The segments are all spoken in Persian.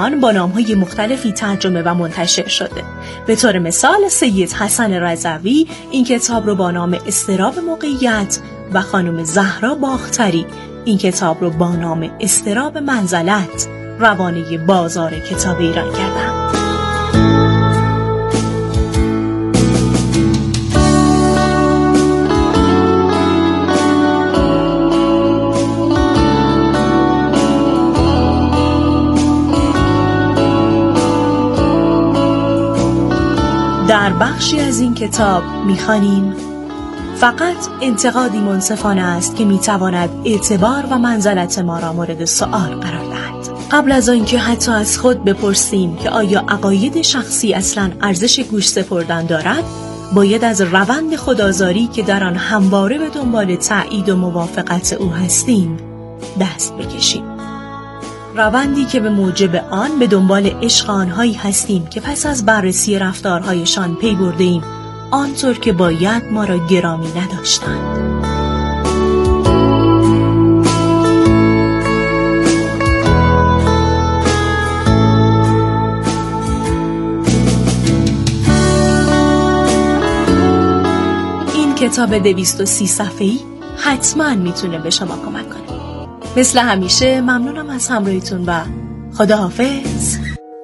آن با نام‌های مختلفی ترجمه و منتشر شده. به طور مثال سید حسن رضوی این کتاب رو با نام اضطراب موقعیت و خانم زهرا باختری این کتاب رو با نام اضطراب منزلت روانه بازار کتاب ایران کردند. در بخشی از این کتاب می‌خوانیم: فقط انتقادی منصفانه است که می‌تواند اعتبار و منزلت ما را مورد سؤال قرار دهد. قبل از آنکه حتی از خود بپرسیم که آیا عقاید شخصی اصلاً ارزش گوش سپردن دارد، باید از روند خودآزاری که در آن همواره به دنبال تأیید و موافقت او هستیم دست بکشیم. روندی که به موجب آن به دنبال عشق آنهایی هستیم که پس از بررسی رفتارهایشان پی برده ایم آنطور که باید ما را گرامی نداشتند. این کتاب 230 صفحه‌ای حتما میتونه به شما کمک کنه. مثل همیشه ممنونم از همراهیتون و خداحافظ.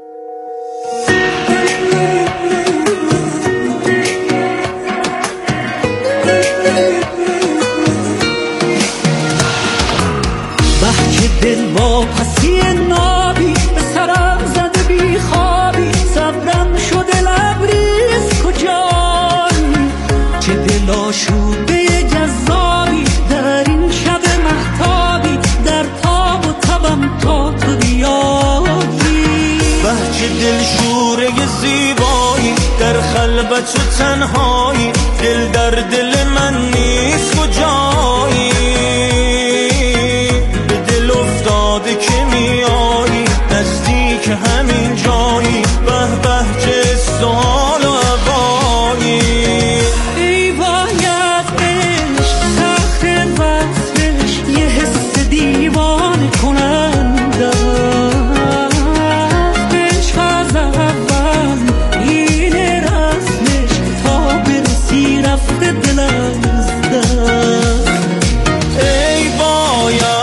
بحک دل با پسی نابی به سرم زده بی خوابی صبرم شده لبریز کجایی چه دل آشوده جذابی در این شب مهتابی در تاب و تبم تا تو بیایی بحک دل شوره زیبایی در خلوت و تنهایی دل در دل من نیست کجایی که میایی نزدیک همین جایی به به چه سال و عبایی ای باید عشق سخت وصلش یه حس دیوانه کننده عشق از اول این رسمش تا برسی رفته دل از دست ای باید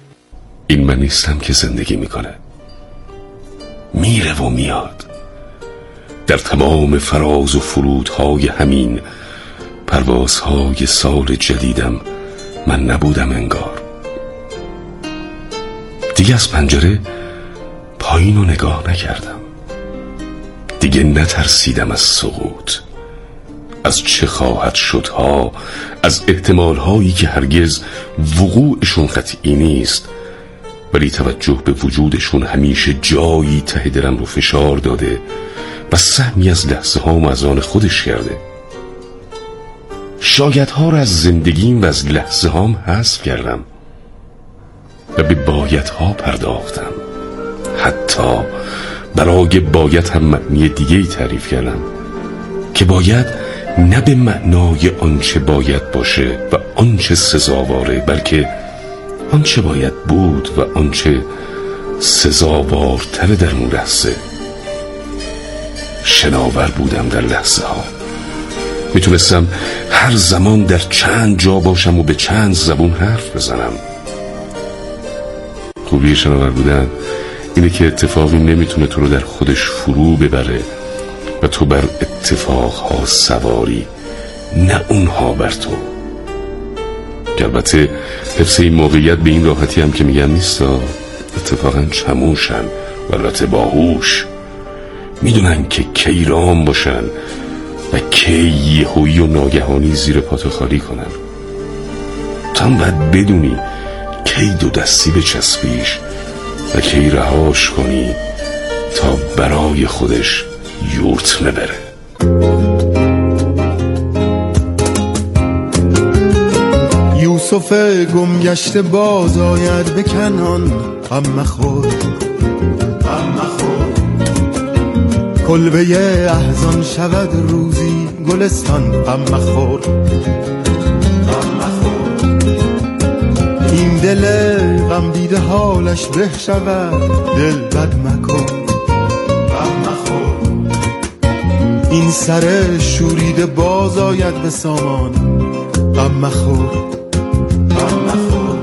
این من نیستم که زندگی میکنه، میره و میاد، در تمام فراز و فرودهای همین پروازهای سال جدیدم من نبودم انگار. دیگه از پنجره پایین رو نگاه نکردم، دیگه نترسیدم از سقوط، از چه خواهد شدها، از احتمالهایی که هرگز وقوعشون قطعی نیست ولی توجه به وجودشون همیشه جایی ته دلم رو فشار داده و سهمی از لحظه هام از آن خودش کرده. شایدها را از زندگیم و از لحظه هام حذف کردم و به بایدها پرداختم. حتی برای باید هم معنی دیگه‌ای تعریف کردم که باید نه به معنای آنچه باید باشه و آنچه سزاواره، بلکه آنچه باید بود و آنچه سزاوارتر در اون لحظه. شناور بودم در لحظه ها، میتونستم هر زمان در چند جا باشم و به چند زبون حرف بزنم. خوبی شناور بودن اینه که اتفاقی نمیتونه تو رو در خودش فرو ببره و تو بر اتفاقها سواری، نه اونها بر تو. البته حفظ این موقعیت به این راحتی هم که میگن نیستا، اتفاقا چموشن و البته باهوش، میدونن که کی رام باشن و کی یهویی و ناگهانی زیر پاتو خالی کنن. تو هم باید بدونی کی دو دستی بچسبیش و کی رهاش کنی تا برای خودش یورت بره. یوسف گم گشته باز آید به کنعان، غم مخور غم مخور. کلبه احزان شود روزی گلستان، غم مخور غم مخور. این دل غم دیده حالش به شود، دل بد مکن غم مخور. این سر شوریده باز آید به سامان، غم مخور غم مخور.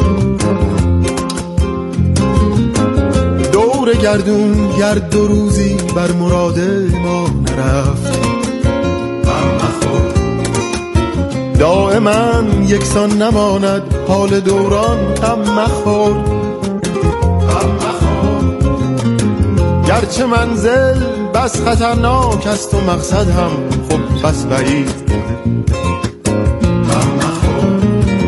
دور گردون گرد دو روزی بر مراد ما نرفت، غم مخور. دائما یکسان نماند حال دوران، غم مخور غم مخور. گرچه منزل بس خطرناک است و مقصد هم خب بس بعید، غم مخور.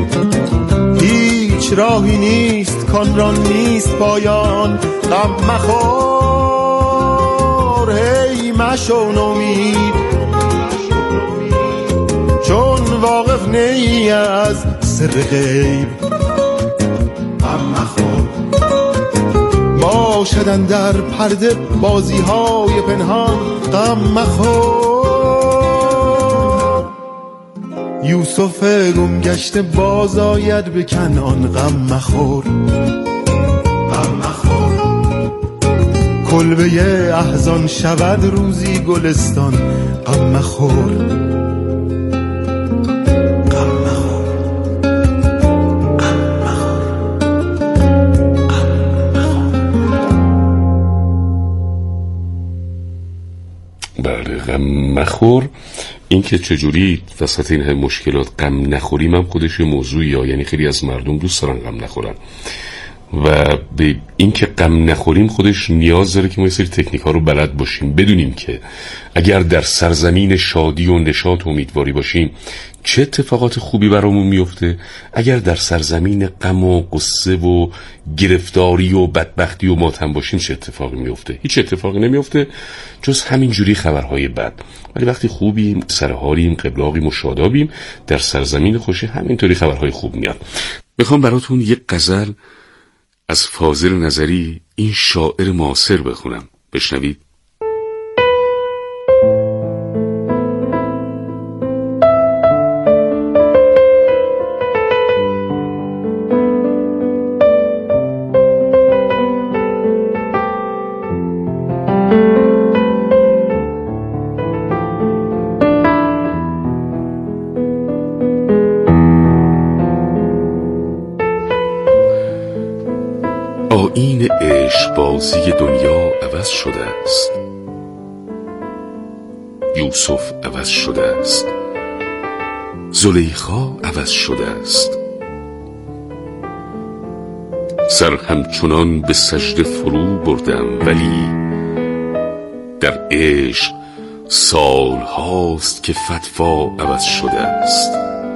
هیچ راهی نیست کان را نیست پایان، غم مخور. هی مشو نومید چون واقف نی از سر غیب، غم مخور. باشدن در پرده بازی های پنهان، غم مخور. یوسف گم گشته باز آید به کنعان، غم مخور غم مخور. کلبه احزان شود روزی گلستان، غم مخور. بله، غم مخور. این که چجوری وسط این هم مشکلات غم نخوریم هم خودش موضوعی ها، یعنی خیلی از مردم دوست دارن غم نخورن و به این که غم نخوریم خودش نیاز داره که ما یه سری تکنیک ها رو بلد باشیم، بدونیم که اگر در سرزمین شادی و نشاط و امیدواری باشیم چه اتفاقات خوبی برامون میفته، اگر در سرزمین غم و قصه و گرفتاری و بدبختی و ماتم باشیم چه اتفاقی میفته. هیچ اتفاقی نمیفته جز همینجوری خبرهای بد. ولی وقتی خوبیم، سرحالیم، قبلاقیم و شادابیم، در سرزمین خوشی همینطوری خبرهای خوب میاد. میخوام براتون یک غزل از فاضل نظری، این شاعر معاصر، بخونم. بشنوید. آیین عشق بازی دنیا عوض شده است. یوسف عوض شده است، زلیخا عوض شده است. سر همچنان به سجده فرو بردم، ولی در عشق سال هاست که فتوا عوض شده است.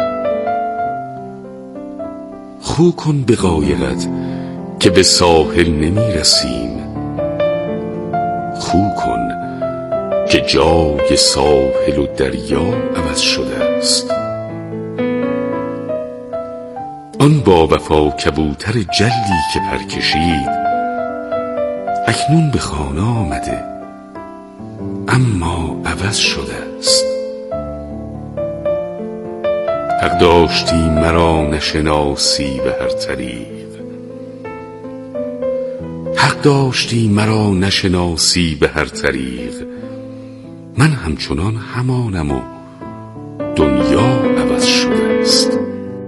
خو کن به قایقت که به ساحل نمی رسیم، خو کن که جای ساحل و دریا عوض شده است. آن با وفا کبوتر جلدی که پر کشید اکنون به خانه آمده، اما عوض شده است. حق داشتی مرا نشناسی به هر طریق، حق داشتی مرا نشناسی به هر طریق. من همچنان همانم و دنیا عوض شده است.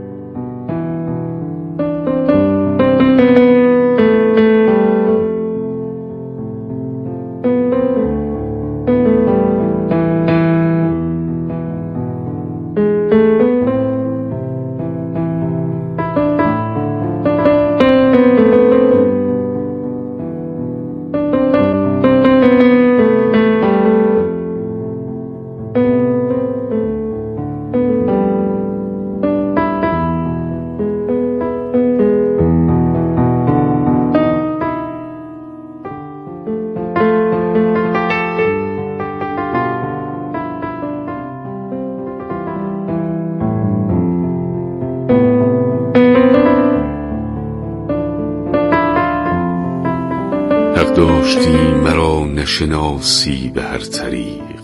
حق داشتی مرا نشناسی به هر طریق،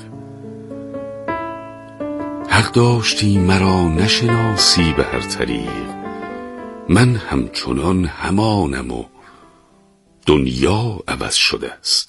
حق داشتی مرا نشناسی به هر طریق. من همچنان همانم و دنیا عوض شده است.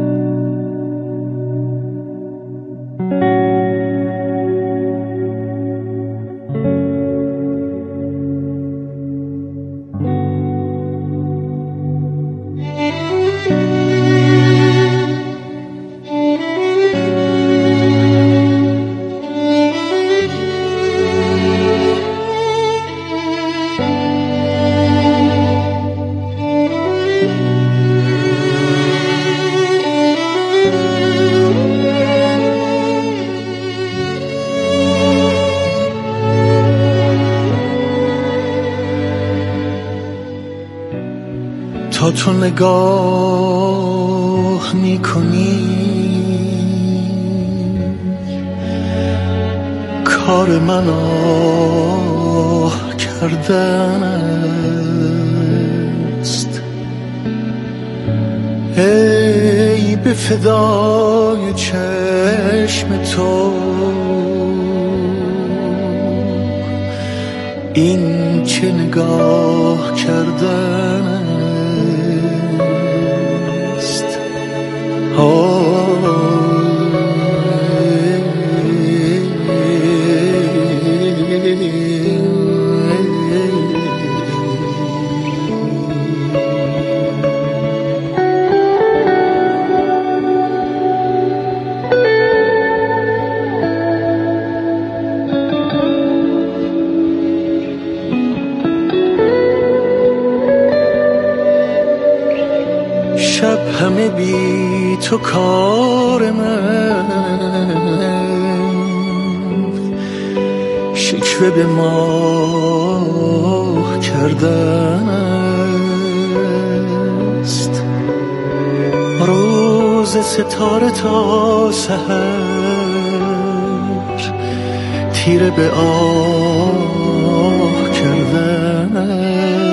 تا تو نگاه میکنی کار من آه کردن است. ای به فدای چشم تو این چه نگاه کردن است. شب همه بی تو کار من، شکوه به ماه کردن است. روز ستاره تا سحر تیره به آه کردن است.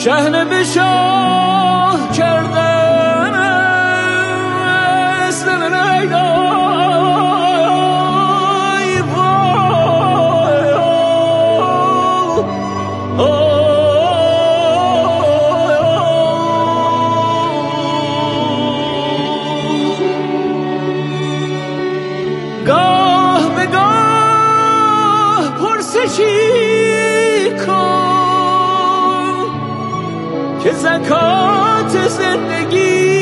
شحنه به شاه کردن است که زکات زندگی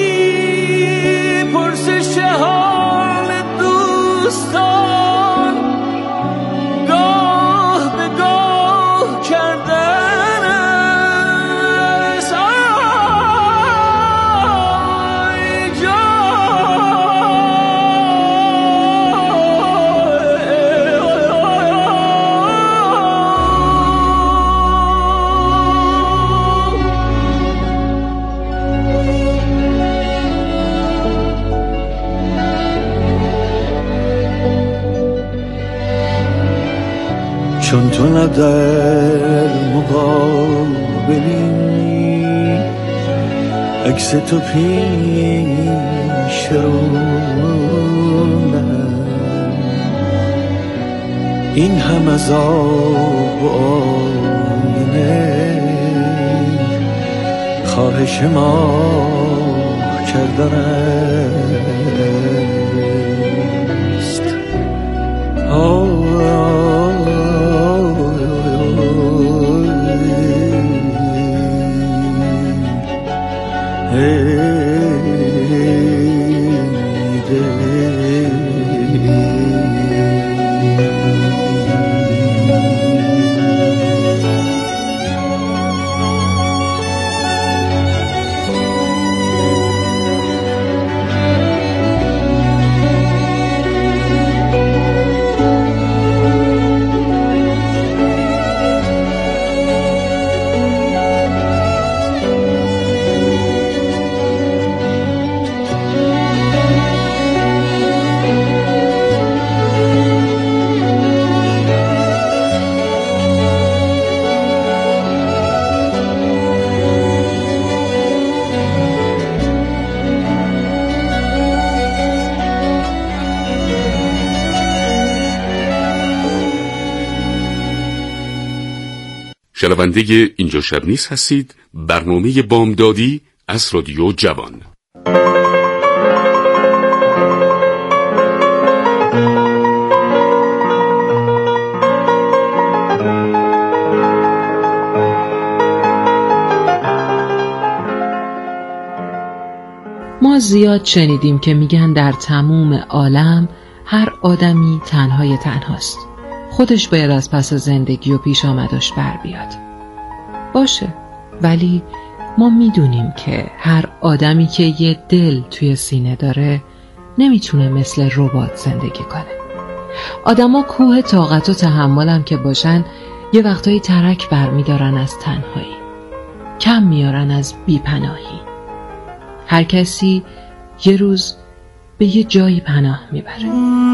پرسش حال دوستان گاه به گاه کردن است آی چون تو نه در مقابلی عکس تو پیش رونم این هم از آب و آینه خواهش ما کردن است شنونده اینجا شب نیست هستید. برنامه بامدادی از رادیو جوان. ما زیاد شنیدیم که میگن در تموم عالم هر آدمی تنهای تنهاست. خودش باید از پس زندگی و پیش آمدش بر بیاد. باشه، ولی ما میدونیم که هر آدمی که یه دل توی سینه داره نمیتونه مثل ربات زندگی کنه. آدما کوه طاقت و تحملم که باشن یه وقتایی ترک بر میدارن از تنهایی، کم میارن از بیپناهی. هر کسی یه روز به یه جایی پناه میبره.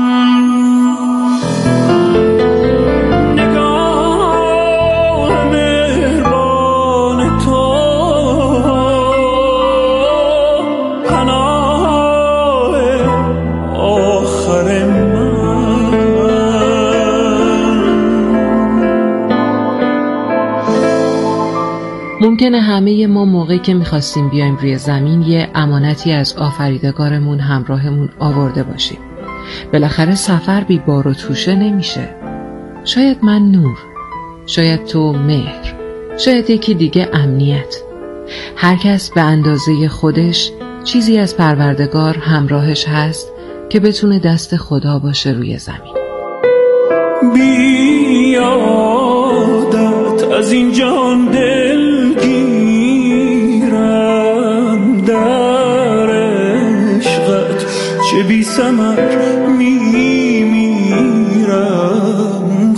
ممکنه همه ما موقعی که میخواستیم بیایم روی زمین یه امانتی از آفریدگارمون همراهمون آورده باشیم. بالاخره سفر بی بار و توشه نمیشه. شاید من نور، شاید تو مهر، شاید یکی دیگه امنیت. هر کس به اندازه خودش چیزی از پروردگار همراهش هست که بتونه دست خدا باشه روی زمین. بیادت از این جهان دل چه بی ثمر میمیرم،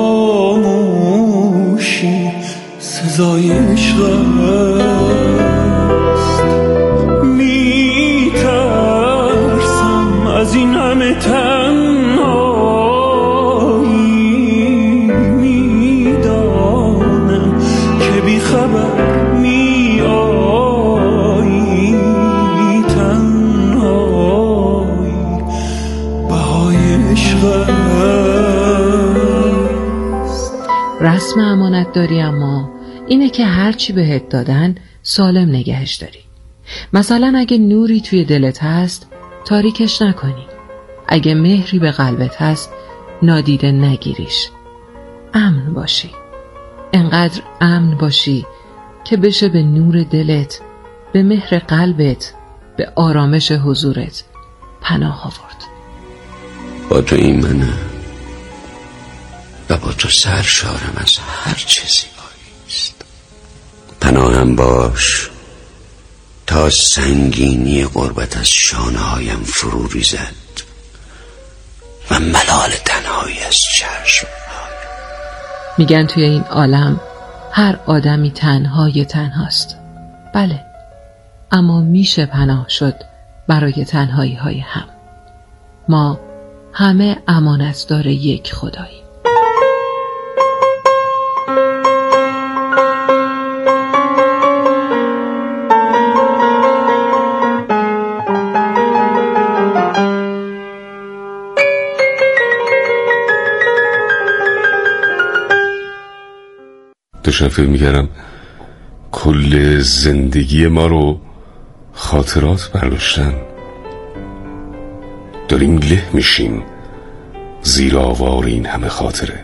خاموشی سزای عشق است. میترسم از این همه تنهایی، میدانم که بی خبر می آیی تنهایی بهای عشق است. رسم امانت داری اما اینه که هرچی بهت دادن سالم نگهش داری. مثلا اگه نوری توی دلت هست تاریکش نکنی، اگه مهری به قلبت هست نادیده نگیریش. امن باشی، انقدر امن باشی که بشه به نور دلت، به مهر قلبت، به آرامش حضورت پناه آورد. با تو ایمنم و با تو سرشارم از هر چه زیبایی است. پناهم باش تا سنگینی غربت از شانه‌هایم فرو ریزد و ملال تنهایی از چشمهایم. میگن توی این عالم هر آدمی تنهای تنهاست. بله، اما میشه پناه شد برای تنهایی های هم. ما همه امانتدار یک خداییم. داشتم فکر میکردم کل زندگی ما رو خاطرات برداشتن، داریم له میشیم زیر آوار این همه خاطره.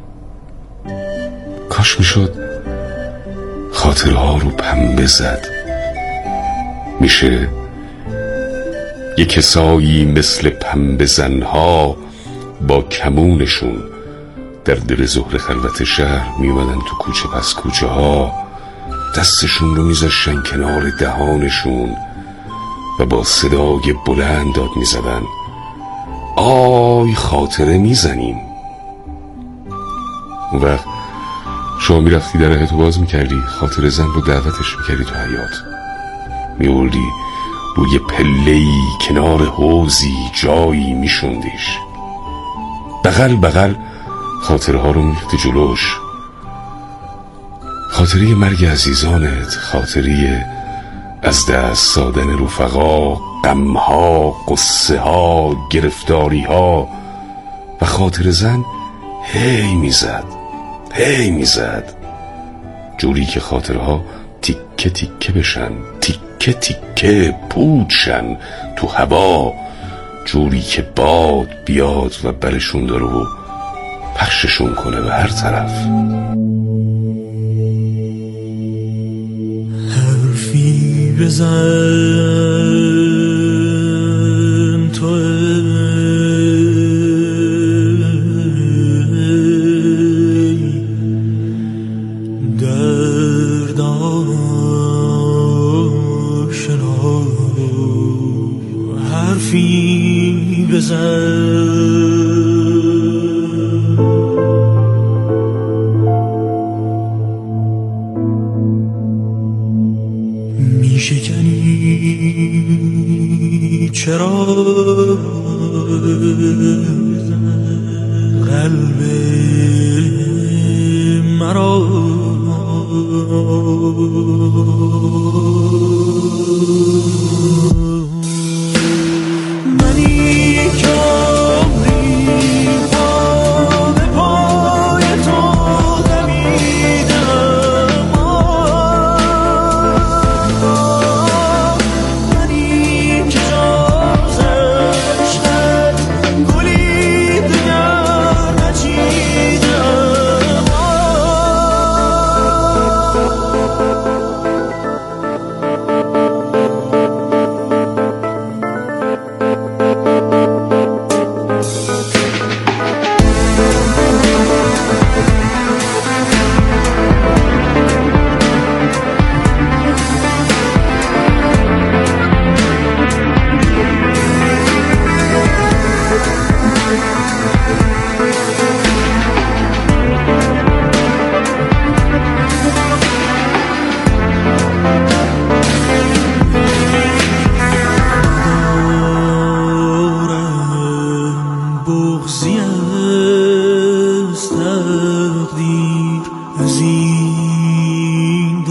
کاش میشد خاطره ها رو پنبه زد. میشه یک کسایی مثل پنبه زنها با کمونشون در دل ظهر خلوت شهر میومدن تو کوچه پس کوچه ها، دستشون رو میذاشتن کنار دهانشون و با صدای بلند داد میزدن آی خاطره میزنیم. اون وقت شما میرفتی درهتو باز میکردی، خاطره زن رو دعوتش میکردی تو حیاط، میوردی روی پله‌ای کنار حوضی جایی میشوندیش، بغل بغل خاطره ها رو میریختی جلوش. خاطره مرگ عزیزانت، خاطره از دست دادن رفقا، غمها، قصه ها، گرفتاری ها، و خاطره زن هی میزد جوری که خاطره ها تیکه تیکه بشن، تیکه تیکه پوچشن تو هوا، جوری که باد بیاد و برشون داره و پخششون کنه به هر طرف. حرفی بزن تو درد آشنا، حرفی بزن میشکنی چرا قلب مرا، منی که از این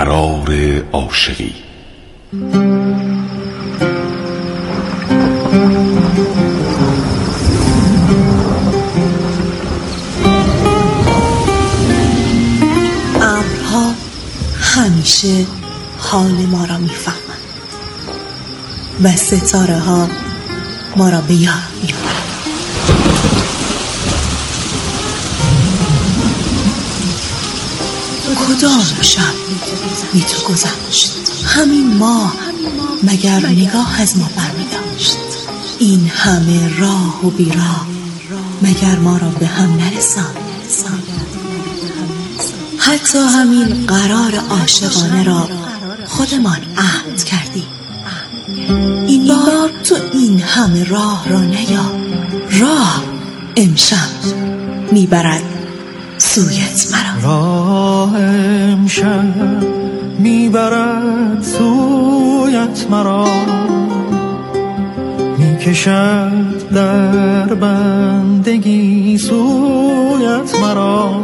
قرار عاشقی. ابرها همیشه حال ما را میفهمند و ستاره ها ما را به یاد می‌آورند. کدام شب بی تو گذشت؟ همین ماه مگر نگاه از ما برمی‌داشت؟ این همه راه و بیراه مگر ما را به هم نرساند؟ حتی همین قرار عاشقانه را خودمان عهد کردیم. این بار تو این همه راه را نیا. راه امشب میبرد سویت مرا. راه امشب میبرد سویت مرا، میکشد در بندگی سویت مرا.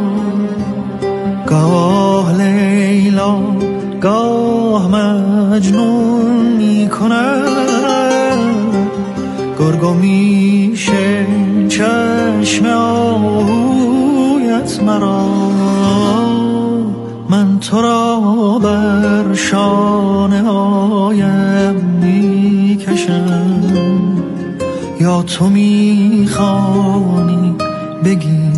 گاه لیلا گاه مجنون میکند، گرگ میشه چشم آهویت مرا. من تو را بر شانه هایم میکشم، یا تو میخوانی بگی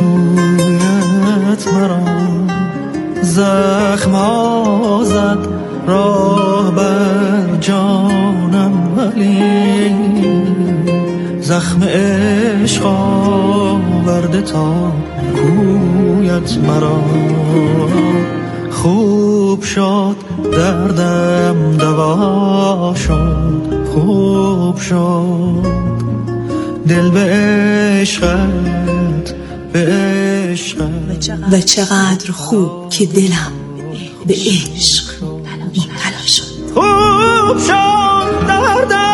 سویت مرا. زخم ها زد راه بر جانم، ولی زخم عشق آورده تا کویت مرا. خوب شد دردم دوا شد، خوب شد دل به عشقت، به عشقت. و چقدر خوب که دلم به عشق مبتلا شد. خوب شد دردم